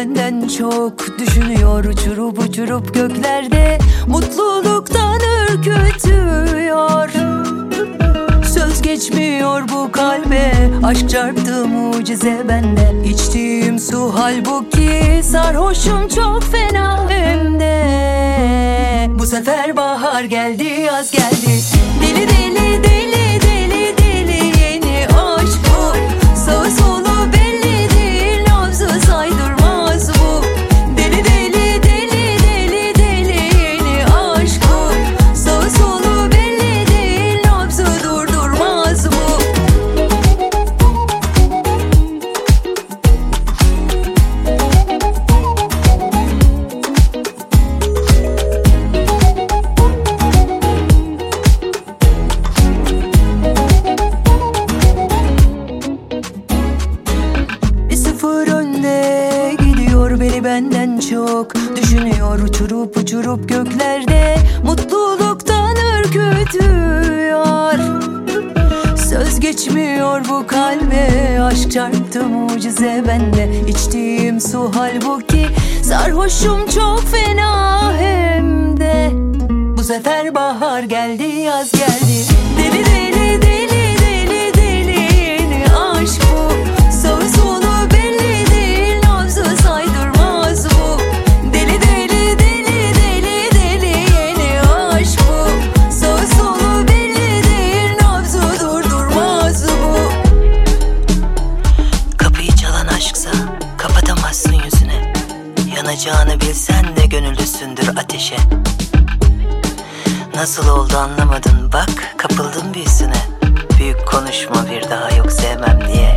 benden çok düşünüyor, uçurup uçurup göklerde mutluluktan ürkütüyor. Söz geçmiyor bu kalbe, aşk çarptı mucize bende. İçtiğim su halbuki sarhoşum çok fena hem de. Bu sefer bahar geldi, yaz geldi. Deli deli deli deli deli yeni aşk bu. Sağı solu belli değil, nabzı saydırmaz bu. Deli deli deli deli deli yeni aşk bu. Sağı solu belli değil, nabzı durdurmaz bu. Beni benden çok düşünüyor, uçurup uçurup göklerde mutluluktan ürkütüyor. Söz geçmiyor bu kalbe, aşk çarptı mucize bende. İçtiğim su halbuki sarhoşum çok fena hem de. Bu sefer bahar geldi, yaz geldi. Deli deli deli deli deli yeni aşk bu. Sağı solu belli değil, nabzı saydırmaz bu. Deli deli deli deli deli yeni aşk bu. Sağı solu belli değil, nabzı durdurmaz bu. Kapıyı çalan aşksa kapatamazsın yüzüne. Yanacağını bilsen de gönüllüsündür ateşe. Nasıl oldu anlamadın bak, kapıldın büyüsüne. Büyük konuşma bir daha, yok sevmem diye.